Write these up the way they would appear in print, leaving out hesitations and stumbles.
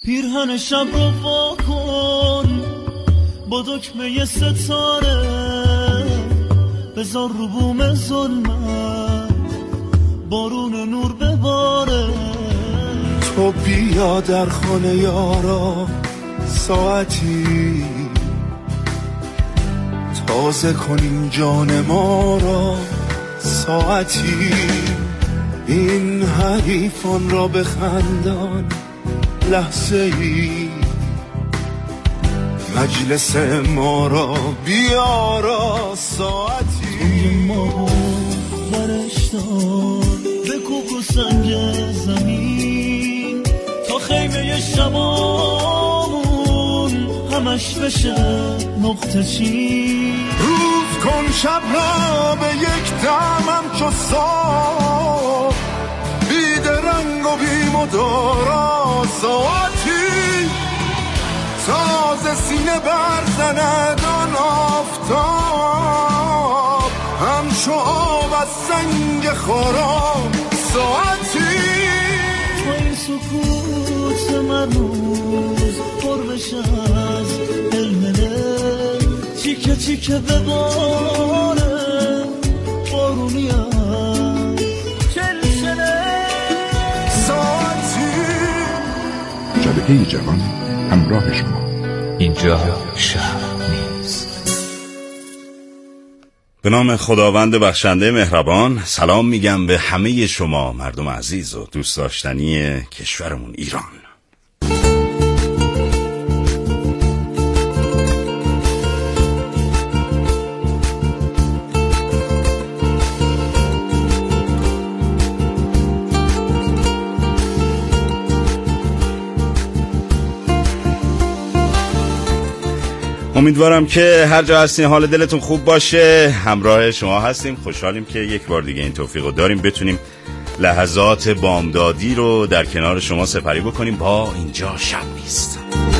پیرهن شب رو واکن با دکمه ستاره، بذار رو بوم ظلمت بارون نور بباره. تو بیا در خانه یارا ساعتی، تازه کنیم جان ما را ساعتی. این حریفان را بخندان لحظه ای، مجلس ما را بیارا ساعتی. توی ما برش دار به کوک و سنگ زمین، تا خیمه شبامون همش بشه نقطه چین. روز کن شب را به یک دمم چو صبح، بید رنگ و بیم و دارا ساعتی. تازه سینه برزند آن آفتاب، همچو آب از سنگ خارا ساعتی. با این سکوت مرموز پر بشه از دلمله، چیکه چیکه بباره بارونی هم چلچله ساعتی. جبهه جوان همراه شما. اینجا شهر نیست. به نام خداوند بخشنده مهربان، سلام میگم به همه شما مردم عزیز و دوست داشتنی کشورمون ایران. امیدوارم که هر جا هستین حال دلتون خوب باشه. همراه شما هستیم، خوشحالیم که یک بار دیگه این توفیق رو داریم بتونیم لحظات بامدادی رو در کنار شما سپری بکنیم با اینجا شب نیست.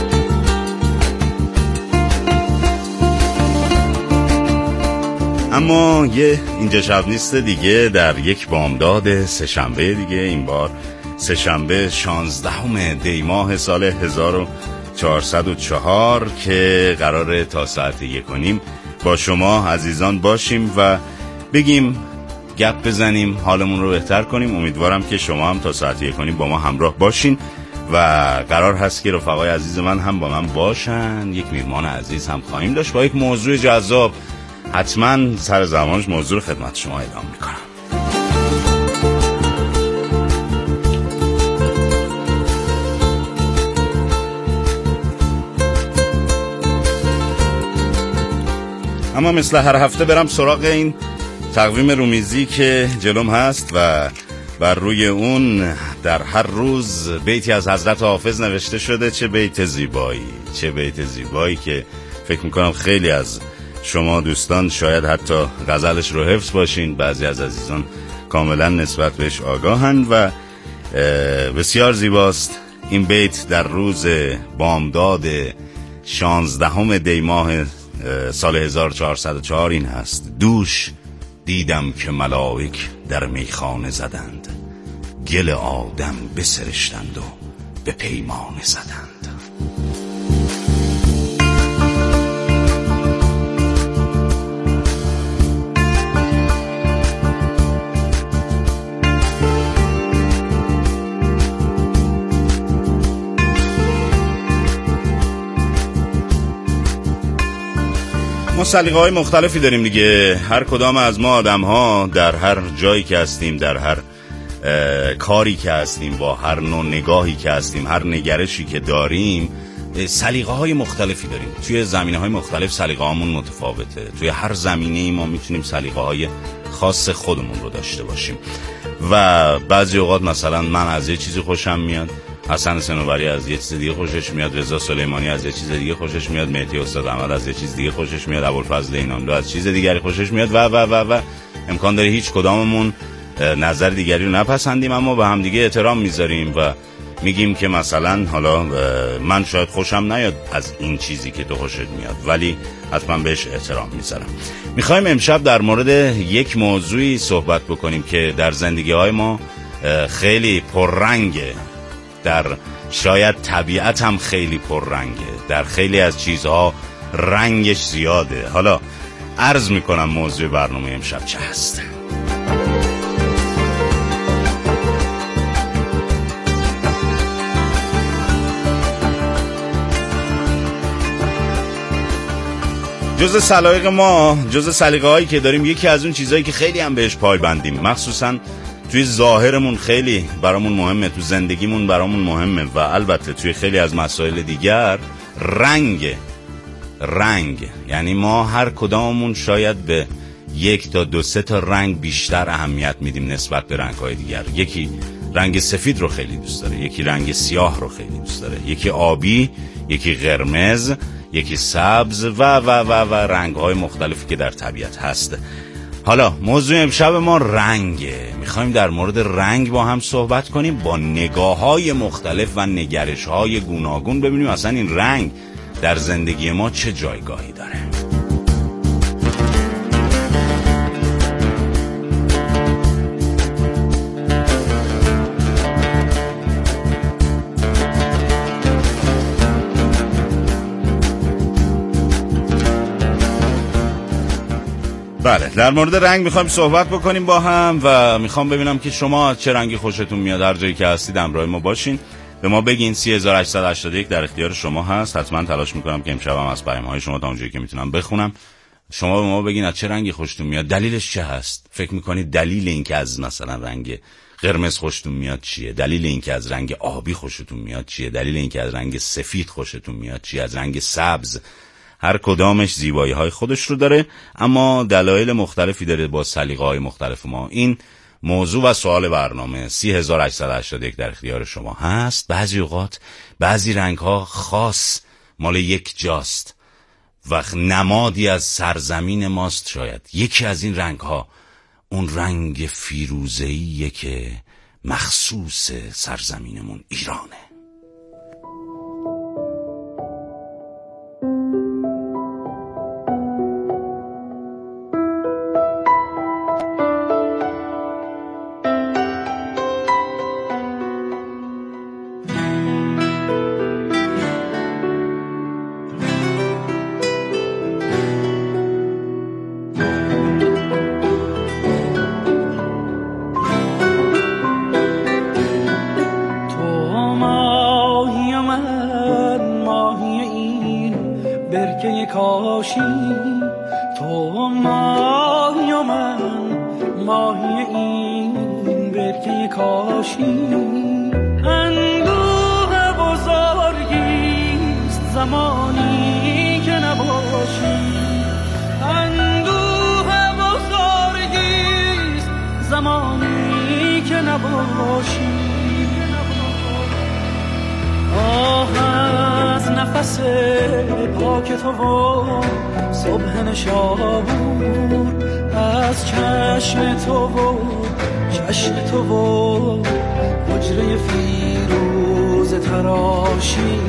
اما اینجا شب نیست دیگه در یک بامداد سه‌شنبه دیگه، این بار سه‌شنبه 16 دی ماه سال 1404 که قراره تا ساعت 1:30 با شما عزیزان باشیم و بگیم، گپ بزنیم، حالمون رو بهتر کنیم. امیدوارم که شما هم تا ساعت 1:30 با ما همراه باشین و قرار هست که رفقای عزیز من هم با من باشن. یک میهمان عزیز هم خواهیم داشت با یک موضوع جذاب. حتما سر زمانش موضوع رو خدمت شما اعلام میکنم. اما مثل هر هفته برم سراغ این تقویم رومیزی که جلوم هست و بر روی اون در هر روز بیتی از حضرت حافظ نوشته شده. چه بیت زیبایی، چه بیت زیبایی که فکر میکنم خیلی از شما دوستان شاید حتی غزلش رو حفظ باشین، بعضی از عزیزان کاملا نسبت بهش آگاهن و بسیار زیباست. این بیت در روز بامداد 16 دی ماه سال 1404 این هست: دوش دیدم که ملائک در میخانه زدند، گل آدم بسرشتند و به پیمانه زدند. ما سلیقه‌های مختلفی داریم دیگه. هر کدام از ما آدم ها در هر جایی که هستیم، در هر کاری که هستیم، با هر نوع نگاهی که هستیم، هر نگرشی که داریم، سلیقه‌های مختلفی داریم. توی زمینه‌های مختلف سلیقه‌هامون متفاوته. توی هر زمینه‌ای ما میتونیم سلیقه‌های خاص خودمون رو داشته باشیم و بعضی اوقات مثلا من از یه چیزی خوشم میاد، حسن صنوبری از یه چیز دیگه خوشش میاد، رضا سلیمانی از یه چیز دیگه خوشش میاد، مهدی استاد احمد از یه چیز دیگه خوشش میاد، ابوالفضل اینانلو از چیز دیگری خوشش میاد و امکان داره هیچ کداممون نظر دیگری رو نپسندیم، اما به هم دیگه احترام میذاریم و میگیم که مثلا حالا من شاید خوشم نیاد از این چیزی که تو خوشت میاد، ولی حتما بهش احترام میذارم. میخوایم امشب در مورد یک موضوعی صحبت بکنیم که در زندگی های ما خیلی پررنگه در شاید طبیعت هم خیلی پررنگه، در خیلی از چیزها رنگش زیاده. حالا عرض میکنم موضوع برنامه امشب چه هست. جز سلایق ما، جز سلیقه هایی که داریم، یکی از اون چیزهایی که خیلی هم بهش پایبندیم، مخصوصا توی ظاهرمون خیلی برامون مهمه، تو زندگیمون برامون مهمه و البته توی خیلی از مسائل دیگر، رنگ. یعنی ما هر کداممون شاید به 1 تا 2 3 تا رنگ بیشتر اهمیت میدیم نسبت به رنگ‌های دیگر. یکی رنگ سفید رو خیلی دوست داره، یکی رنگ سیاه رو خیلی دوست داره، یکی آبی، یکی قرمز، یکی سبز و رنگ‌های مختلفی که در طبیعت هست. حالا موضوع امشب ما رنگه. میخوایم در مورد رنگ با هم صحبت کنیم، با نگاه‌های مختلف و نگرش‌های گوناگون، ببینیم اصلا این رنگ در زندگی ما چه جایگاهی داره. بله، در مورد رنگ میخوایم صحبت بکنیم با هم و میخوام ببینم که شما چه رنگی خوشتون میاد. هر جایی که هستید همراه ما باشین، به ما بگین. 3881 در اختیار شما هست. حتما تلاش میکنم که امشب هم از پیام‌های شما تا اونجایی که میتونم بخونم. شما به ما بگین از چه رنگی خوشتون میاد، دلیلش چه هست. فکر میکنید دلیل این که از مثلا رنگ قرمز خوشتون میاد چیه؟ دلیل این که از رنگ آبی خوشتون میاد چیه؟ دلیل این که از رنگ سفید خوشتون میاد چیه؟ از رنگ سبز؟ هر کدامش زیبایی های خودش رو داره، اما دلایل مختلفی داره با سلیقه های مختلف ما. این موضوع و سوال برنامه 3881 در اختیار شما هست. بعضی اوقات بعضی رنگ ها خاص مال یک جاست و نمادی از سرزمین ماست. شاید یکی از این رنگ ها اون رنگ فیروزه‌ایه که مخصوص سرزمینمون ایرانه. پاک تو و صبح نشابور، از چشم تو و چشم تو و حجره فیروز تراشی،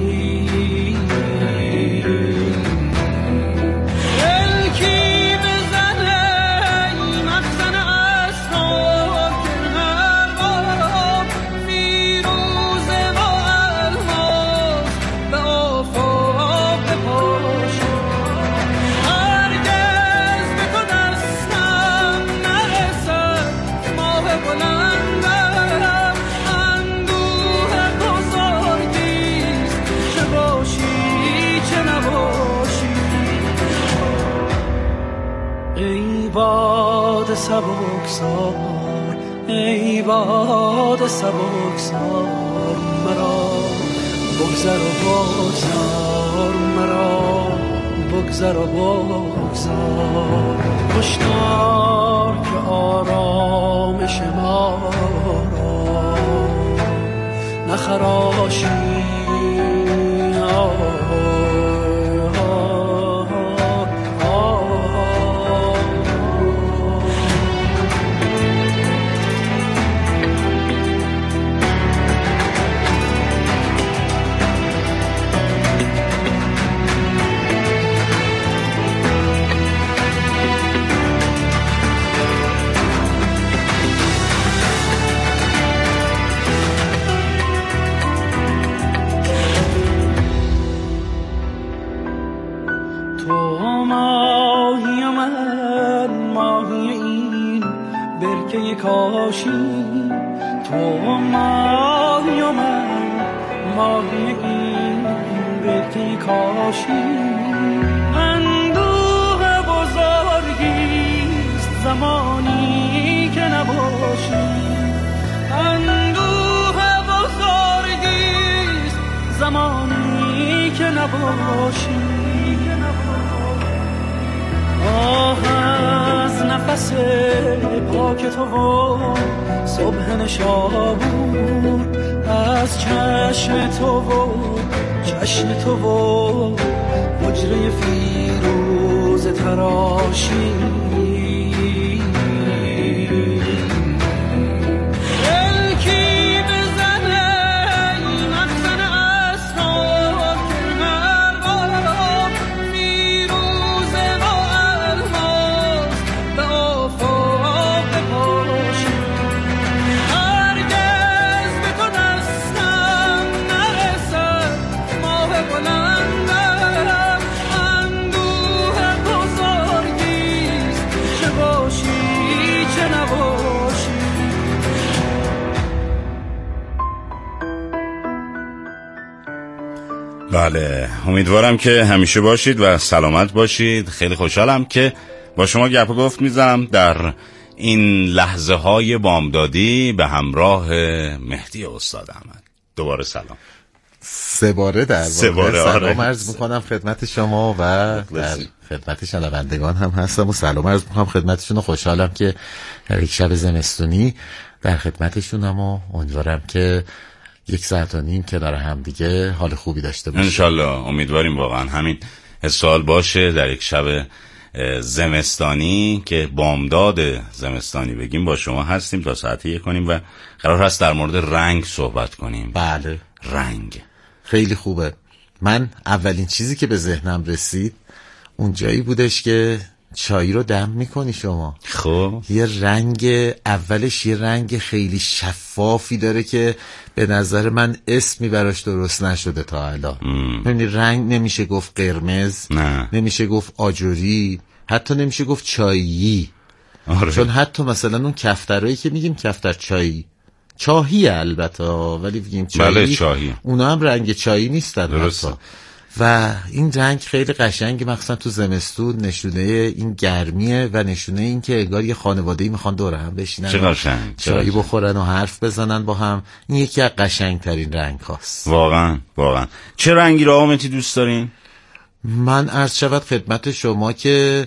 سبکسار، ای باد سبکسار، مرا بگذر و بگذار، مرا بگذر و بگذار، هشدار که آرامش ما را نخراشی. کاشی تو ماهی و من ماهی این برکی کاشی اندوه بزرگیست زمانی که نباشی اندوه بزرگیست زمانی که نباشی آه از نفس پاک تو و صبح نشابور از چشم تو و چشم تو و حجره فیروز تراشی بله، امیدوارم که همیشه باشید و سلامت باشید. خیلی خوشحالم که با شما گپ و گفت میزنم در این لحظه های بامدادی به همراه مهدی استاد احمد. دوباره سلام. سه باره در واقع سلام عرض میکنم خدمت شما و در خدمت شنوندگان هم هستم و سلام عرض میکنم خدمتشون و خوشحالم که در یک شب زمستونی در خدمتشونم و امیدوارم که 1.5 ساعت کنار هم دیگه حال خوبی داشته باشیم انشالله. امیدواریم واقعا همین سوال باشه در یک شب زمستانی که بامداد زمستانی بگیم. با شما هستیم تا ساعت 1 کنیم و قرار هست در مورد رنگ صحبت کنیم. بله، رنگ خیلی خوبه. من اولین چیزی که به ذهنم رسید اون جایی بودش که چای رو دم میکنی شما. خب یه رنگ اولش یه رنگ خیلی شفافی داره که به نظر من اسمی براش درست نشده تا الان. یعنی رنگ نمیشه گفت قرمز، نمیشه گفت آجوری، حتی نمیشه گفت چایی. آره. چون حتی مثلا اون کفترهایی که میگیم کفتر چایی، چاهی البته ولی میگیم چایی، بله چاهی، اونا هم رنگ چایی نیستن درسته. و این رنگ خیلی قشنگه، مخصوصا تو زمستون نشونه این گرمیه و نشونه این که انگار یه خانواده‌ای میخوان دور هم بشینن، چه قشنگ، چایی بخورن و حرف بزنن با هم. این یکی از قشنگترین رنگ هاست. واقعا. چه رنگی رو آمتی دوست دارین؟ من عرض شود خدمت شما که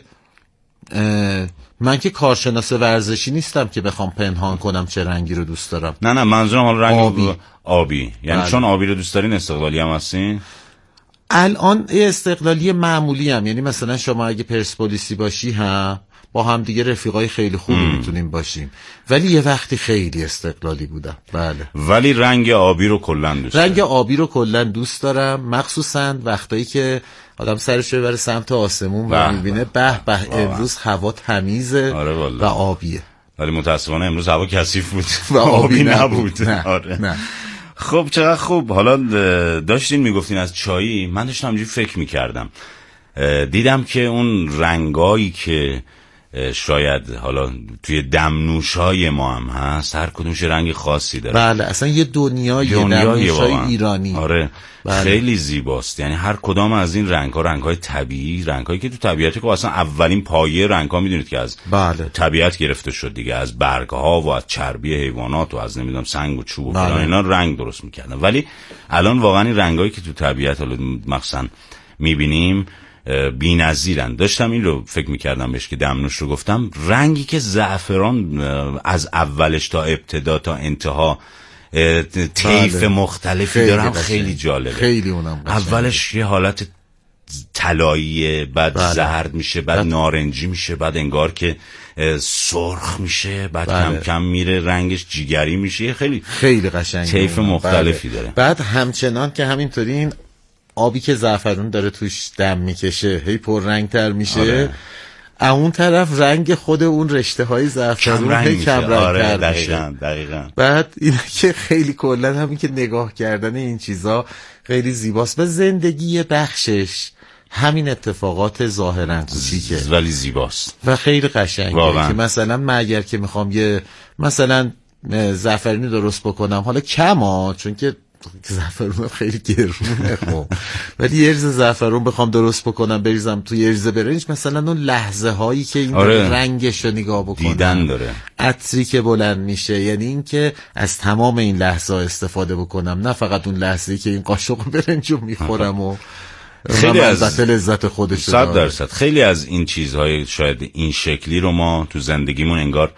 من که کارشناس ورزشی نیستم که بخوام پنهان کنم چه رنگی رو دوست دارم. نه منظورم حالا رنگ آبی. یعنی بله. چون آبی رو دوست دارین استقلالی هم هستین؟ الان استقلالی معمولی هم، یعنی مثلا شما اگه پرسپولیسی باشی هم با هم دیگه رفیقای خیلی خوبی میتونیم باشیم، ولی یه وقتی خیلی استقلالی بودم. بله. ولی رنگ آبی رو کلا دوست دارم. رنگ آبی رو کلا دوست دارم، مخصوصا وقتایی که آدم سرش رو ببره سمت آسمون و میبینه به امروز هوا تمیزه. آره و آبیه. ولی متاسفانه امروز هوا کثیف بود و آبی نبود. نه. خب چقدر خوب. حالا داشتین میگفتین از چایی، من داشتم همجوری فکر میکردم، دیدم که اون رنگایی که شاید حالا توی دمنوشای ما هم هست، هر کدومش رنگ خاصی داره. بله، اصلا یه دنیای دمنوشای ایرانی. آره. بله. خیلی زیباست. یعنی هر کدام از این رنگ‌ها رنگ‌های طبیعی، رنگ‌هایی که تو طبیعت که اصلا اولین پایه رنگ‌ها میدونید که از بله. طبیعت گرفته شد دیگه، از برگ‌ها و از چربی حیوانات و از نمیدونم سنگ و چوب و فلان اینا رنگ درست می‌کردن. ولی الان واقعا این رنگ‌هایی که تو طبیعت حالا مثلا می‌بینیم بی‌نظیرن. داشتم این رو فکر می‌کردم بهش که دمنوش رو گفتم، رنگی که زعفران از اولش تا ابتدا تا انتها طیف بله. مختلفی دارم، خیلی جالبه. خیلی اونم اولش یه حالت طلاییه، بعد بله. زرد میشه، بعد نارنجی میشه، بعد انگار که سرخ میشه، بعد کم کم میره رنگش جیگری میشه. خیلی قشنگه. طیف مختلفی داره. بعد همچنان که همینطوری این آبی که زعفرون داره توش دم میکشه هی پر رنگ تر میشه. آره. اون طرف رنگ خود اون رشته های زعفرون هی کم رنگ تر میشه. دقیقاً. بعد این که خیلی کلا همین که نگاه کردن این چیزا خیلی زیباست و زندگی بخشش همین اتفاقات ظاهرا کوچیکه ولی زیباست و خیلی قشنگه واقعا. که مثلا من اگر که میخوام یه مثلا زعفرونی درست بکنم، حالا کما چون که زعفرون خیلی گرونه خب، ولی یه ریزه زعفرون بخوام درست بکنم بریزم توی یه ریزه برنج، مثلا اون لحظه هایی که این رنگش رو نگاه بکنم، دیدن داره، عطری که بلند میشه، یعنی این که از تمام این لحظه استفاده بکنم، نه فقط اون لحظه‌ای که این قاشق برنجو میخورم و خیلی از لذت خودش 100%. خیلی از این چیزهای شاید این شکلی رو ما تو زندگیمون انگار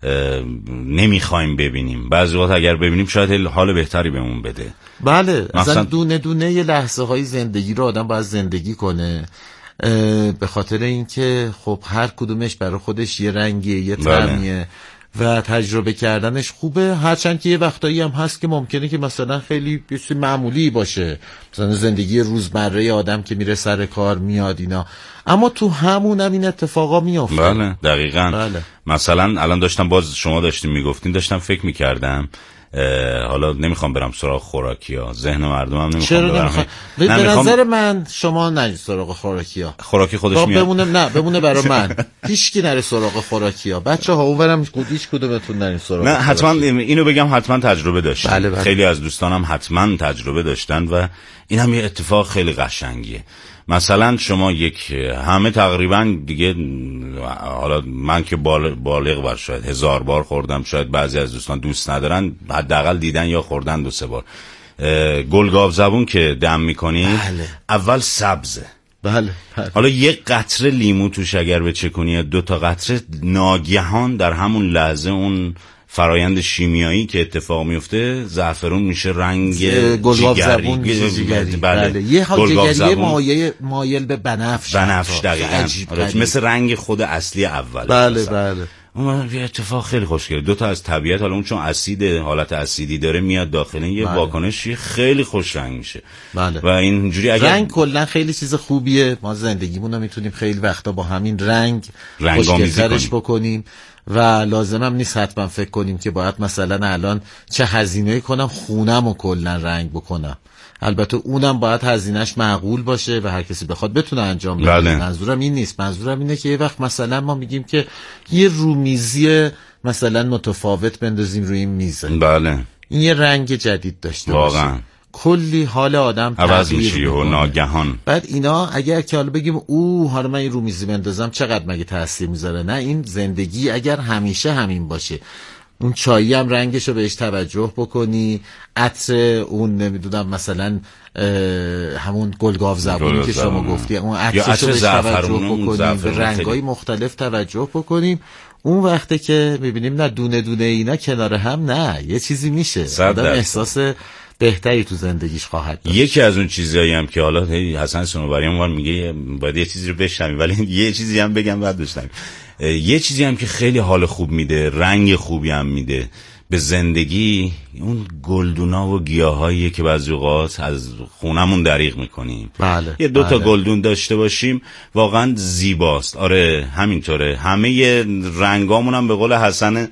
نمیخوایم ببینیم، بعضی وقت اگر ببینیم شاید حال بهتری بهمون بده. بله مثلا دونه دونه یه لحظه های زندگی رو آدم باید زندگی کنه، به خاطر اینکه خب هر کدومش برای خودش یه رنگیه، یه طعمیه و تجربه کردنش خوبه، هرچند که یه وقتایی هم هست که ممکنه که مثلا خیلی معمولی باشه، مثلا زندگی روزمره آدم که میره سر کار میاد اینا، اما تو همونم این اتفاقا میافته. بله دقیقاً. بله. مثلا الان داشتم باز شما داشتین میگفتین داشتم فکر میکردم، حالا نمیخوام برم سراغ خوراکی ها، ذهن مردم هم نمیخوام ببرم. به نظر من شما نرید سراغ خوراکی ها، خوراکی خودش میاد بمونه برای من هیچکی نره سراغ خوراکی ها، بچه ها اونورم هیچ کدومتون نرید سراغ. نه حتما اینو بگم، حتما تجربه داشتین. بله. خیلی از دوستانم حتما تجربه داشتن و این هم یه اتفاق خیلی قشنگیه. مثلا شما همه تقریبا دیگه، حالا من که بالغ بر شاید 1000 بار خوردم، شاید بعضی از دوستان دوست ندارن، حداقل دیدن یا خوردن 2-3 بار. گلگاو زبون که دم میکنی اول سبزه، بله. حالا یک قطره لیمو توش اگر بچکنی یا 2 تا قطره، ناگهان در همون لحظه اون فرایند شیمیایی که اتفاق میفته، زعفرون میشه رنگ جگری. بله. یه جگری مایل به بنفش دقیقاً، مثل رنگ خود اصلی اول. بله. اون یه اتفاق خیلی خوشگله، 2 تا از طبیعت، حالا اون چون اسید، حالت اسیدی داره میاد داخل، یه واکنشی خیلی خوش رنگ میشه. بله. و اینجوری رنگ کلا خیلی چیز خوبیه، ما زندگیمون رو میتونیم خیلی وقتا با همین رنگ خوشگل‌ترش بکنیم و لازمم نیست حتما فکر کنیم که باید مثلا الان چه هزینه‌ای کنم خونمو کلا رنگ بکنم. البته اونم باید هزینه‌اش معقول باشه و هر کسی بخواد بتونه انجام بده. منظورم این نیست، منظورم اینه که یه وقت مثلا ما میگیم که یه رومیزی مثلا متفاوت بندازیم روی این میز. بله. این یه رنگ جدید داشته واقعا باشه، کلی حال آدم عوض میشه و ناگهان. بعد اینا اگر که حالا بگیم حالا من این رومیزی بندازم چقدر مگه تاثیر میذاره؟ نه، این زندگی اگر همیشه همین باشه، اون چایی هم رنگشو بهش توجه بکنی، عطر اون نمیدونم مثلا همون گلگاو زبونی که شما گفتی، اون عطرشو بهش توجه بکنیم، به رنگای مختلف توجه بکنیم، اون وقته که میبینیم نه دونه دونه اینا کنار هم، نه یه چیزی میشه، آدم احساس بهتری تو زندگیش خواهد داشت. یکی از اون چیزایی هم که حالا حسن صنوبری هم میگه باید یه چیزی رو بشنویم، ولی یه چیزی هم بگم بعد بشنویم. یه چیزی هم که خیلی حال خوب میده، رنگ خوبی هم میده به زندگی، اون گلدونا و گیاهاییه که بعضی اوقات از خونمون دریغ میکنیم. بله. یه 2 تا گلدون داشته باشیم واقعا زیباست. آره همینطوره، همه رنگامون هم به قول حسن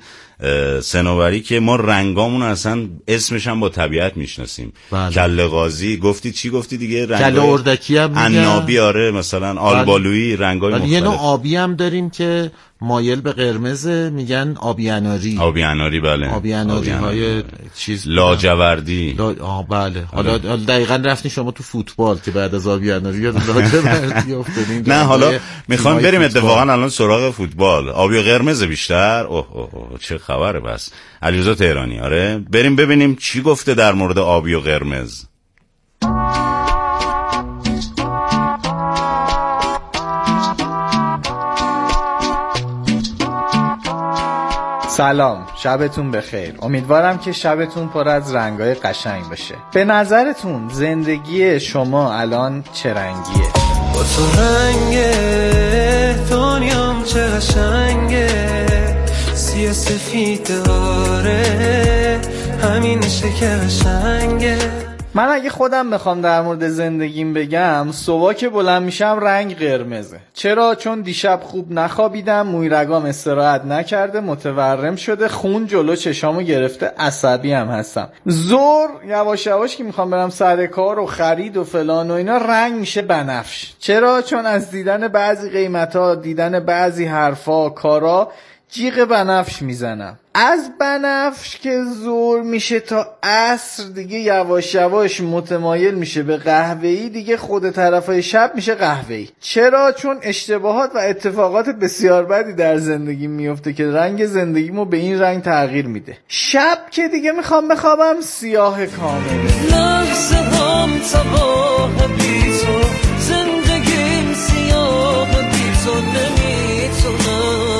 صنوبری که ما رنگامون اصلا اسمش هم با طبیعت میشناسیم. بله. کله غازی گفتی، چی گفتی دیگه؟ کله اردکی هم عنابی، آره مثلا آلبالویی، رنگای مختلف. یه نوع آبی هم داریم که مایل به قرمز، میگن آبی اناری. بله. آبی اناری های چیز لاجوردی. بله. حالا دقیقاً رفتین شما تو فوتبال که بعد از آبی اناری یاد لاجوردی افتادین. نه حالا میخوام بریم اتفاقا الان سراغ فوتبال. آبی و قرمز بیشتر. چه خبره بس. علیرضا تهرانی. آره بریم ببینیم چی گفته در مورد آبی و قرمز. سلام، شبتون بخیر. امیدوارم که شبتون پر از رنگای قشنگ باشه. به نظرتون زندگی شما الان چه رنگیه؟ با تو رنگه دنیام چه قشنگه، سیاه سفید داره همینشه که قشنگه. من اگه خودم بخوام در مورد زندگیم بگم، صبح که بلند میشم رنگ قرمزه. چرا؟ چون دیشب خوب نخوابیدم، موی رگام استراحت نکرده، متورم شده، خون جلو چشامو گرفته، عصبی هم هستم. ظهر یواش یواش که میخوام برم سر کار و خرید و فلان و اینا، رنگ میشه بنفش. چرا؟ چون از دیدن بعضی قیمتا، دیدن بعضی حرفا، کارا جیغ بنفش میزنم. از بنفش که ظهر میشه تا عصر دیگه یواش یواش متمایل میشه به قهوه‌ای، دیگه خود طرفای شب میشه قهوه‌ای. چرا؟ چون اشتباهات و اتفاقات بسیار بدی در زندگی میفته که رنگ زندگیمو به این رنگ تغییر میده. شب که دیگه میخوام بخوابم سیاه کامله. لحظه هم تباه بی تو، زندگیم سیاه بی تو، نمیتونم.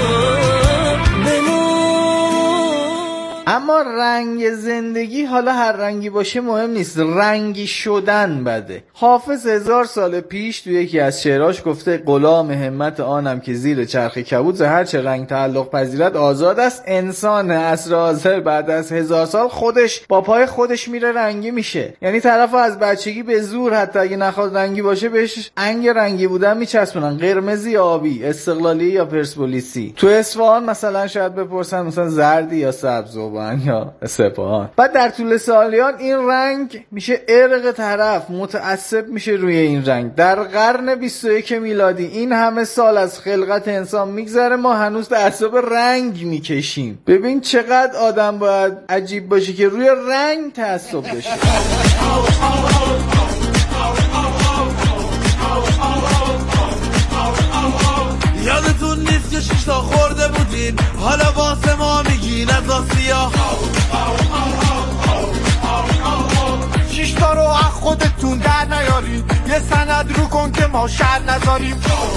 اما رنگ زندگی حالا هر رنگی باشه مهم نیست، رنگی شدن بده. حافظ 1000 سال پیش توی یکی از شعراش گفته غلام همت آنم که زیر چرخ کبود ز هر چه رنگ تعلق پذیرد آزاد است. انسان عصر حاضر بعد از 1000 سال خودش با پای خودش میره رنگی میشه. یعنی طرفو از بچگی به زور حتی اگه نخواد رنگی باشه بهش انگ رنگی بودن میچسبونن، قرمزی یا آبی، استقلالی یا پرسپولیسی. تو اصفهان مثلا شاید بپرسن مثلا زردی یا سبز یا سپاهان. بعد در طول سالیان این رنگ میشه ارق طرف، متعصب میشه روی این رنگ. در قرن 21 میلادی این همه سال از خلقت انسان میگذره، ما هنوز تعصب رنگ میکشیم. ببین چقدر آدم باید عجیب باشه که روی رنگ تعصب داشته. یادتون نیست که 6 تا خورده بودین، حالا واسه ما میگین از آسیا. 6 تا رو از خودتون در نیارید، یه سند رو کن که ما شر نذاریم.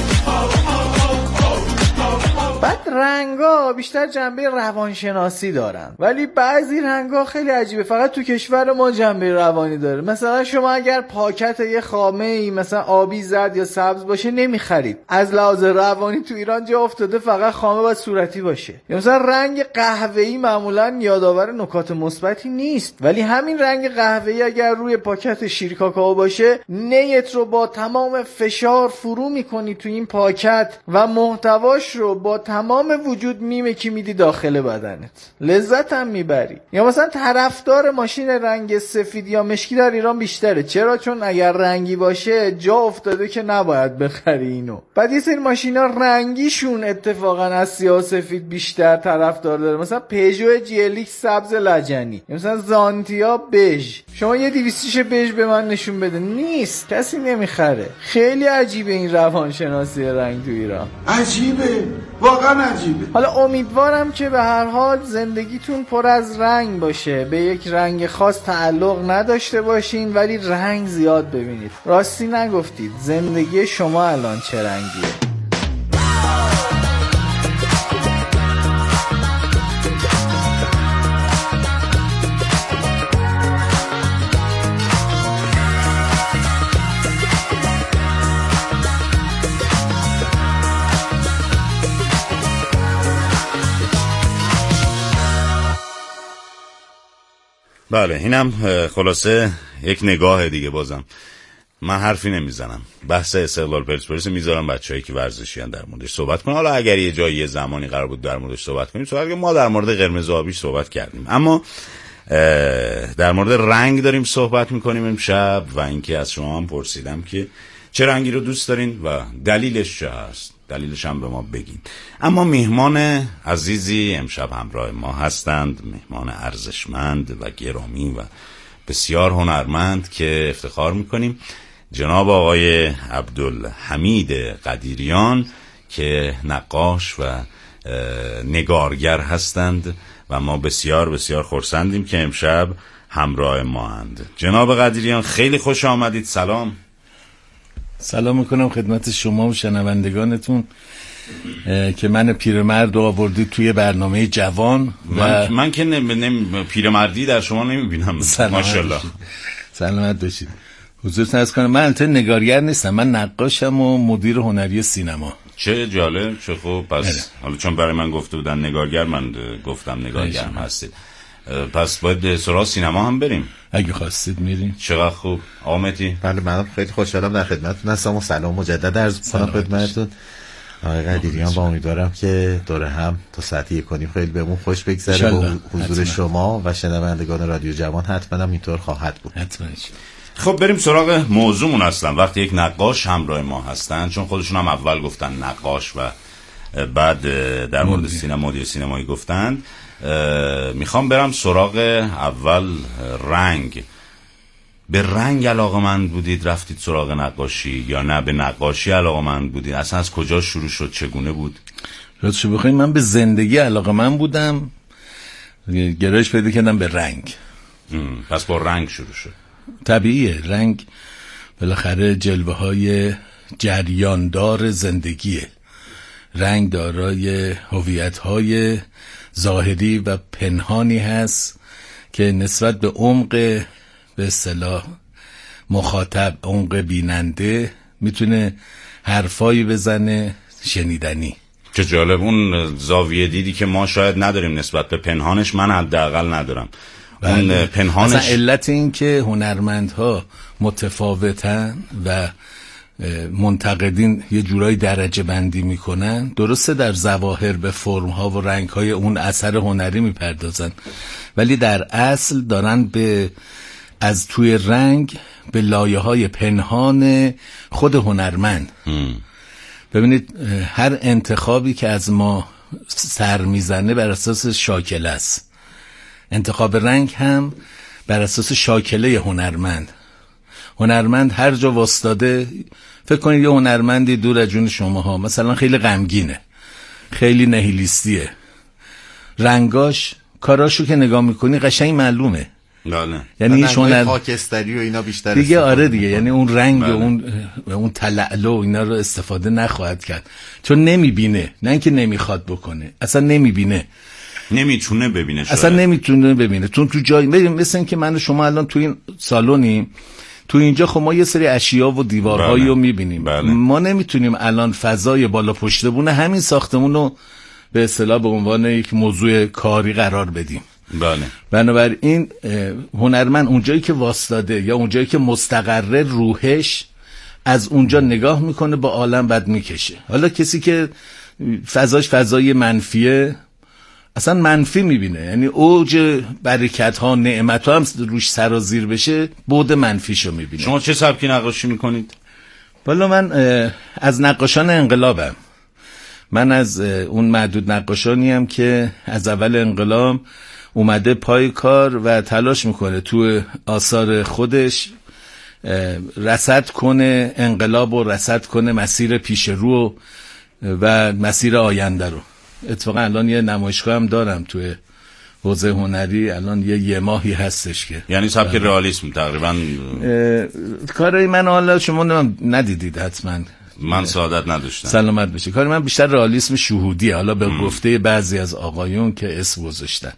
بعد رنگا بیشتر جنبه روانشناسی دارن، ولی بعضی رنگا خیلی عجیبه، فقط تو کشور ما جنبه روانی داره. مثلا شما اگر پاکت یه خامه ای مثلا آبی، زرد یا سبز باشه نمیخرید. از لحاظ روانی تو ایران جا افتاده فقط خامه باید صورتی باشه. یا مثلا رنگ قهوه‌ای معمولا یادآور نکات مثبتی نیست، ولی همین رنگ قهوه‌ای اگر روی پاکت شیر کاکائو باشه، نیت رو با تمام فشار فرو میکنی تو این پاکت و محتواش رو با تمام وجود میمکی میدی داخل بدنت، لذت هم میبری. یا مثلا طرفدار ماشین رنگ سفید یا مشکی در ایران بیشتره. چرا؟ چون اگر رنگی باشه جا افتاده که نباید بخری اینو. بعد یه سری ماشینا رنگیشون اتفاقا از سیاه سفید بیشتر طرفدار داره. مثلا پژو GLX سبز لجنی، یا مثلا زانتیا بژ. شما یه 200 بژ به من نشون بده، نیست، کسی نمیخره. خیلی عجیبه این روانشناسی رنگ تو ایران. عجیبه، واقعا عجیبه. حالا امیدوارم که به هر حال زندگیتون پر از رنگ باشه، به یک رنگ خاص تعلق نداشته باشین ولی رنگ زیاد ببینید. راستی نگفتید زندگی شما الان چه رنگیه؟ بله، اینم خلاصه یک نگاه دیگه. بازم من حرفی نمیزنم، بحث استقلال پرسپولیس میذارم بچه‌ای که ورزشیان در موردش صحبت کنن. حالا اگر یه جایی یه زمانی قرار بود در موردش صحبت کنیم صحبت کنیم. ما در مورد قرمز و آبیش صحبت کردیم، اما در مورد رنگ داریم صحبت میکنیم امشب. و اینکه از شما هم پرسیدم که چه رنگی رو دوست دارین و دلیلش چه هست، دلیلش هم به ما بگین. اما مهمان عزیزی امشب همراه ما هستند، مهمان ارزشمند و گرامی و بسیار هنرمند که افتخار میکنیم، جناب آقای عبدالحمید قدیریان که نقاش و نگارگر هستند و ما بسیار بسیار خرسندیم که امشب همراه ما هستند. جناب قدیریان خیلی خوش آمدید. سلام میکنم خدمت شما و شنوندگانتون که من پیرمرد رو آوردید توی برنامه جوان و من که پیرمردی در شما نمیبینم. ماشاءالله. سلامت باشید. حضورتون عرض کنم من البته نگارگر نیستم، من نقاشم و مدیر هنری سینما. چه جالب، چه خوب. پس حالا چون برای من گفته بودن نگارگر، من گفتم نگارگر هستید. پس باید سراغ سینما هم بریم. اگه خواستید میریم. چقدر خوب. آمدی؟ بله منم خیلی خوشحالم در خدمتتون هستم و سلام مجدد عرض می‌کنم خدمتتون. آقای قدیریان با امیدوارم که دوره هم تا ساعت 1:30 خیلی بهمون خوش بگذره با حضور شما و شنوندگان رادیو جوان. حتما هم اینطور خواهد بود. حتما. خب بریم سراغ موضوعمون. اصلا وقتی یک نقاش همراه ما هستن، چون خودشون هم اول گفتن نقاش و بعد در مورد سینمایی گفتن، میخوام برم سراغ اول رنگ. به رنگ علاقه‌مند بودید رفتید سراغ نقاشی یا نه به نقاشی علاقه‌مند بودید؟ اصلا از کجا شروع شد؟ چگونه بود؟ راستش بخواید من به زندگی علاقه‌مند بودم، گرایش پیدا کردم به رنگ. پس با رنگ شروع شد. طبیعیه، رنگ بالاخره جلوه‌های جریاندار زندگیه. رنگ دارای هویت‌های ظاهری و پنهانی هست که نسبت به عمق به اصطلاح مخاطب، عمق بیننده، میتونه حرفایی بزنه شنیدنی. چه جالب. اون زاویه دیدی که ما شاید نداریم نسبت به پنهانش، من حداقل ندارم. اون پنهانش اصلا علت این که هنرمندها متفاوتن و منتقدین یه جورایی درجه بندی میکنن، درسته در ظواهر به فرمها و رنگهای اون اثر هنری میپردازن، ولی در اصل دارن از توی رنگ به لایه‌های پنهان خود هنرمند. ببینید هر انتخابی که از ما سر میزنه بر اساس شاکله است. انتخاب رنگ هم بر اساس شاکله هنرمند هر جا واسطاده. فکر کنید یه هنرمندی دور از جون شماها مثلا خیلی غمگینه، خیلی نهیلیستیه، رنگاش، کاراشو که نگاه میکنی قشنگ معلومه. بله. یعنی هنر خاکستری و اینا بیشتر دیگه آره دیگه، یعنی اون رنگ و اون تلالو و اینا رو استفاده نخواهد کرد، چون نمیبینه، نه اینکه نمیخواد بکنه، اصلا نمیبینه، نمیتونه ببینه، اصلا نمیتونه ببینه. چون تو جایی مثل این که من و شما الان تو این سالونیم، تو اینجا خب ما یه سری اشیا و دیوارهایی رو میبینیم. ما نمیتونیم الان فضای بالا پشت بونه همین ساختمون رو به اصطلاح به عنوان یک موضوع کاری قرار بدیم. بله. بنابراین هنرمند اونجایی که واسطاده یا اونجایی که مستقره روحش، از اونجا نگاه میکنه با عالم بعد میکشه. حالا کسی که فضاش فضای منفیه اصلا منفی میبینه، یعنی اوج برکت ها نعمت ها هم روش سرازیر بشه بعد منفیشو میبینه. شما چه سبکی نقاشی میکنید؟ والا من از نقاشان انقلابم. من از اون معدود نقاشانی هم که از اول انقلاب اومده پای کار و تلاش میکنه تو آثار خودش رصد کنه انقلاب و رصد کنه مسیر پیش رو و مسیر آینده رو. اتفاقا الان یه نمایشگاه هم دارم توی حوزه هنری، الان یه ماهی هستش که یعنی سبک رئالیسم تقریبا. کارای من حالا شما ندیدید حتما، من سعادت نداشتم. سلامت بشه. کار من بیشتر رئالیسم شهودیه، حالا به گفته بعضی از آقایون که اسم گذاشتن.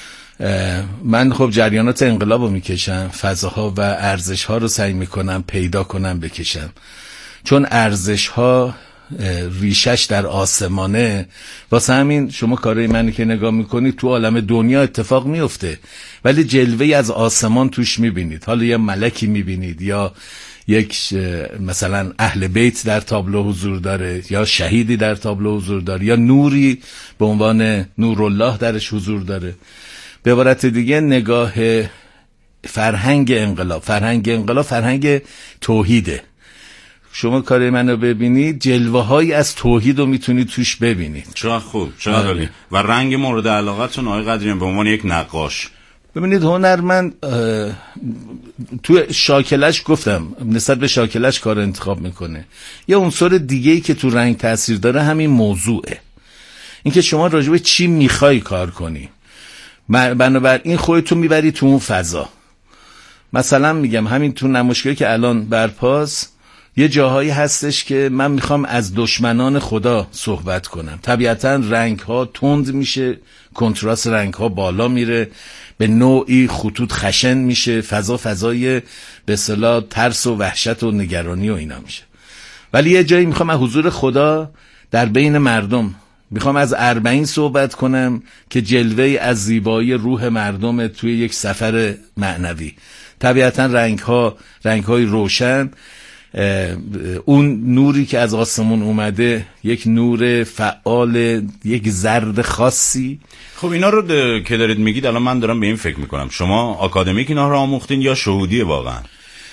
من خب جریانات انقلاب رو میکشم، فضاها و ارزشها رو سعی میکنم پیدا کنم بکشم، چون ارزشها ریشش در آسمانه. واسه همین شما کارهای منی که نگاه میکنید تو عالم دنیا اتفاق میفته، ولی جلوه‌ای از آسمان توش میبینید. حالا یه ملکی میبینید یا یک مثلا اهل بیت در تابلو حضور داره، یا شهیدی در تابلو حضور داره، یا نوری به عنوان نورالله درش حضور داره. به عبارت دیگه نگاه فرهنگ انقلاب فرهنگ توحیده. شما کار منو ببینید جلوه‌هایی از توحید رو میتونید توش ببینید. چرا خوب، چرا عالی. و رنگ مورد علاقتون آقای قدریان به عنوان یک نقاش؟ ببینید هنرمند تو شاکلش گفتم نسبت به شاکلش کار انتخاب میکنه. یه عنصر دیگه‌ای که تو رنگ تاثیر داره همین موضوعه، اینکه شما راجع به چی میخوای کار کنی. بنابراین خودتون میبری تو اون فضا. مثلا میگم همین تو نمایشگاهی که الان برپاس یه جاهایی هستش که من میخوام از دشمنان خدا صحبت کنم. طبیعتا رنگ ها تند میشه، کنتراست رنگ ها بالا میره، به نوعی خطوط خشن میشه، فضای به اصطلاح ترس و وحشت و نگرانی و اینا میشه. ولی یه جایی میخوام از حضور خدا در بین مردم میخوام از اربعین صحبت کنم که جلوه از زیبایی روح مردم توی یک سفر معنوی. طبیعتا رنگ‌های روشن، اون نوری که از آسمون اومده یک نور فعال، یک زرد خاصی. خب اینا رو که دارید میگید الان من دارم به این فکر میکنم شما آکادمیک اینا رو آموختین یا شهودی واقعا؟